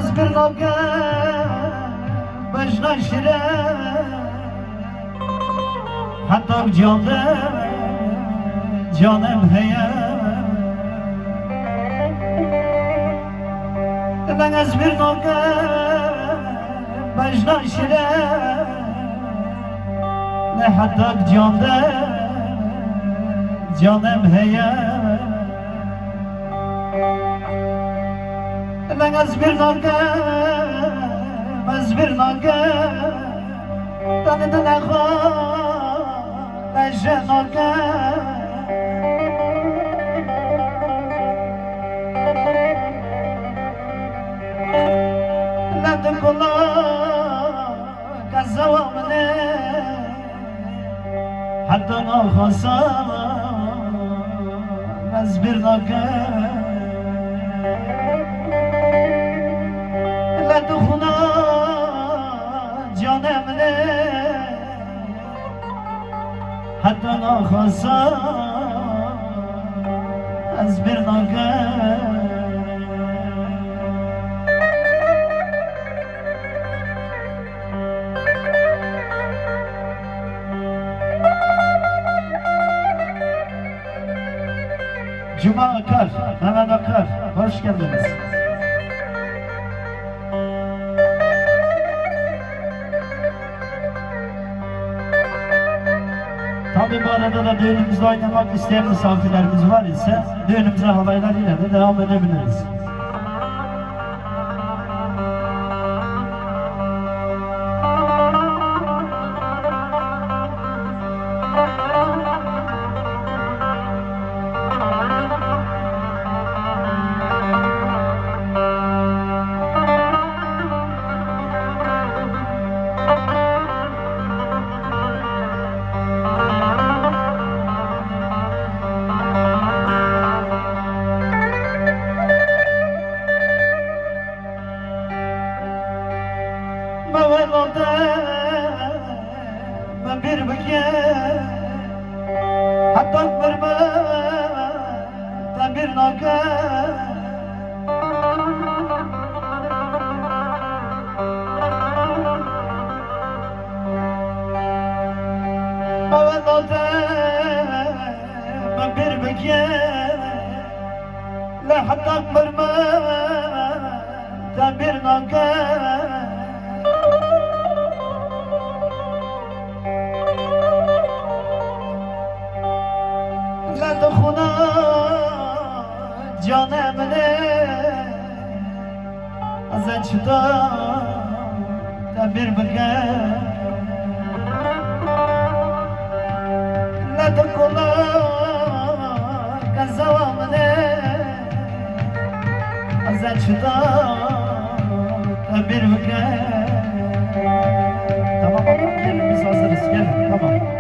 از برناگه بجنا شیره حتی جانم هیه من از برناگه بجنا شیره نه حتی جانم هیه من از برناگه دانه نخواه نشناگه لند کلا کزوامنه حتی نخواستم از برناگه لند خونه جانم نه حتی نخواستم از برناگه Cuma Akar, Mehmet Akar, hoş geldiniz. Tabi bu arada da düğünümüzde oynamak isteyen misafirlerimiz var ise düğünümüze halaylarıyla da devam edebiliriz. Ben bir bükye hatta ben bir naka ben bir bükye la hatta ben bir naka خونه جانم نه از چطور تبیر بگه لده کلا کزوام نه از چطور تبیر بگه. Tamam, gelin biz hazırız, gelin, tamam.